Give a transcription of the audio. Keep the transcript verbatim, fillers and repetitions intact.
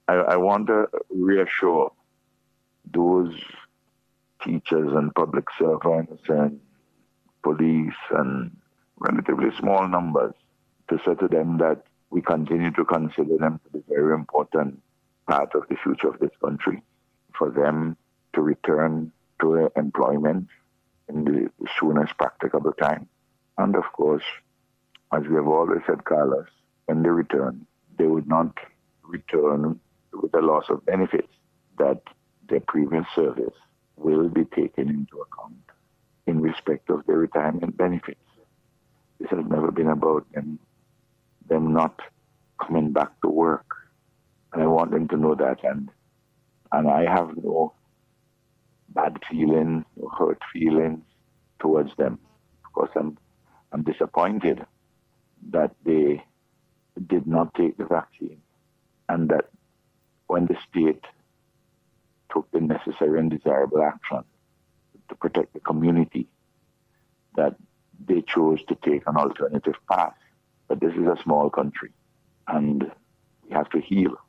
I, I want to reassure those teachers and public servants and police and relatively small numbers to say to them that we continue to consider them to be very important part of the future of this country, for them to return to employment in the soonest practicable time. And of course, as we have always said, Carlos, when they return, they would not return with the loss of benefits, that their previous service will be taken into account in respect of their retirement benefits. This has never been about them, them not coming back to work. And I want them to know that. And, and I have no bad feelings, no hurt feelings towards them. Of course, I'm, I'm disappointed that they did not take the vaccine, and that when the state took the necessary and desirable action to protect the community, that they chose to take an alternative path. But this is a small country, and we have to heal.